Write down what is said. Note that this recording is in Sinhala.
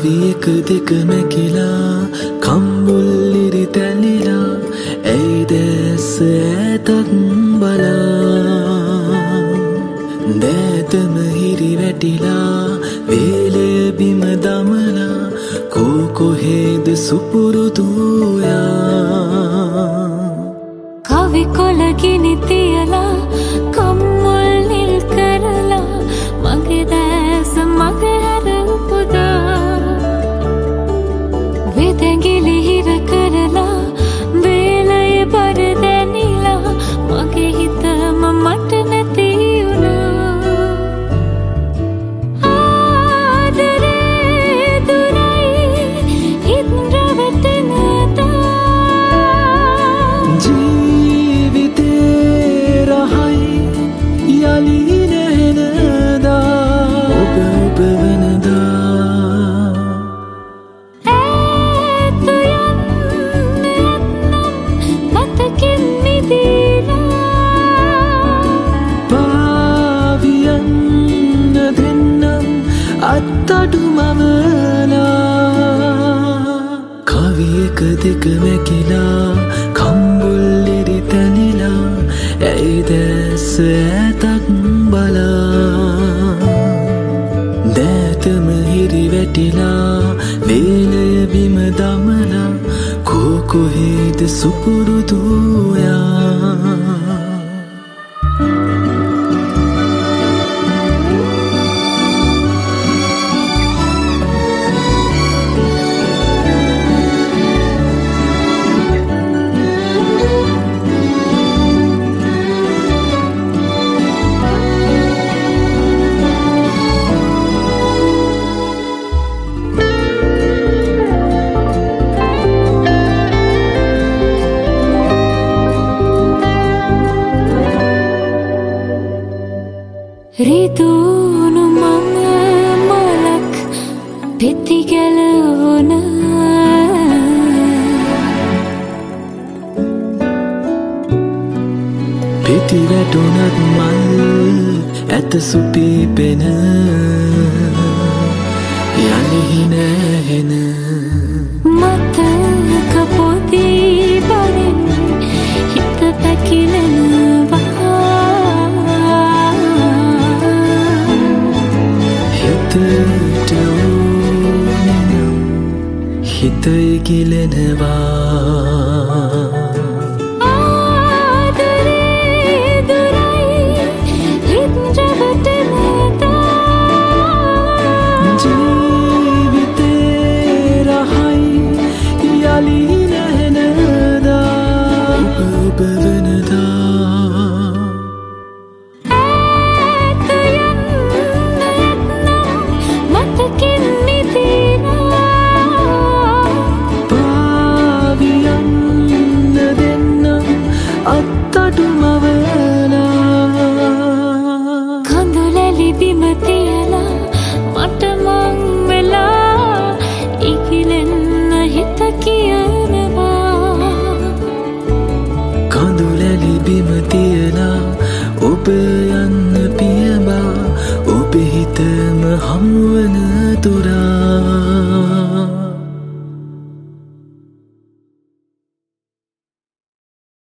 කවියක දෙක මැකිලා කම්බුල්ලිරි තැලිලා ඇයිදැස්ස ඇතක් බලා දෑතම හිරි වැටිලා වේලය බිම දමලා කොහේද සුපුරුදුයා කවි කොළ ගිනි තියලා කම්මුල් නිල් කරලා මගේ දැස මගේ හැර උපුදා වෙදැඟිලි හිර කරලා වේලය බර දැනිලා මගේ හිතම මට නැති කවියක දෙක මැකිලා කම්බුල්ලිරි තැනිලා ඇයිදැස්ස ඇතක් බලා දෑතම හිරි වැටිලා වේලය බිම දමලා කොහේද සුපුරුදුයා රිදුණු මම මලක් පෙති ගැලවුණ පෙති වැටුණත් මල් ඇත සුපිපෙන යලිහි නැහෙන මතක පොදි බරින් හිත පැකිලෙනවා හිතයි ගිලෙනවා